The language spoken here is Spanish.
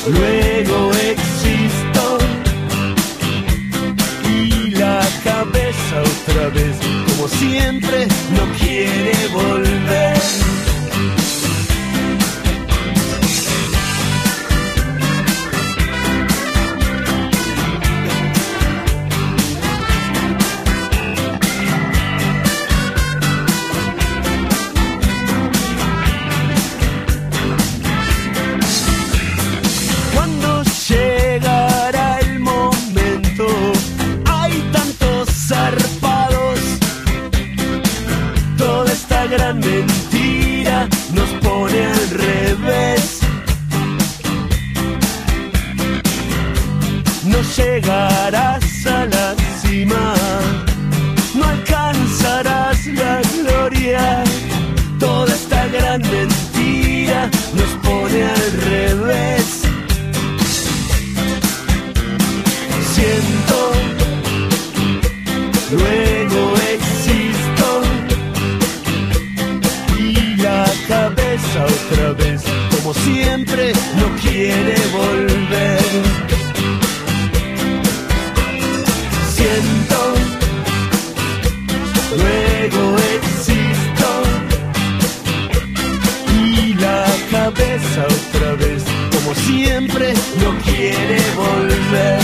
luego existo y la cabeza otra vez, como siempre, no quiere volver. Gran mentira nos pone al revés. No llegarás a la cima, no alcanzarás la gloria. Toda esta gran mentira nos pone al revés. Siento, luego existo y la cabeza otra vez, como siempre, no quiere volver. Siento, luego existo y la cabeza otra vez, como siempre, no quiere volver.